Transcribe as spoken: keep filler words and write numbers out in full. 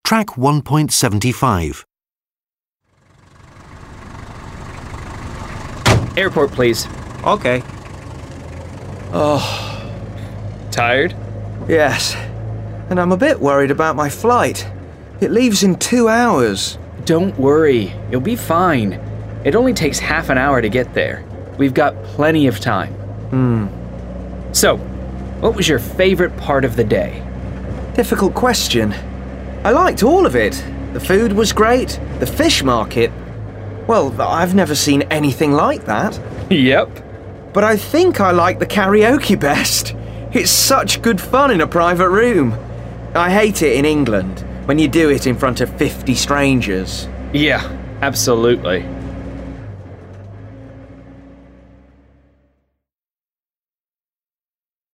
Track one point seven five. Airport, please. Okay. Oh, Tired? yes. And I'm a bit worried about my flight. It leaves in two hours. Don't worry, you'll be fine. It only takes half an hour to get there. We've got plenty of time. Hmm. So, what was your favorite part of the day? Difficult question. I liked all of it. The food was great. The fish market. Well, I've never seen anything like that. Yep. But I think I like the karaoke best. It's such good fun in a private room. I hate it in England, when you do it in front of fifty strangers. Yeah, absolutely.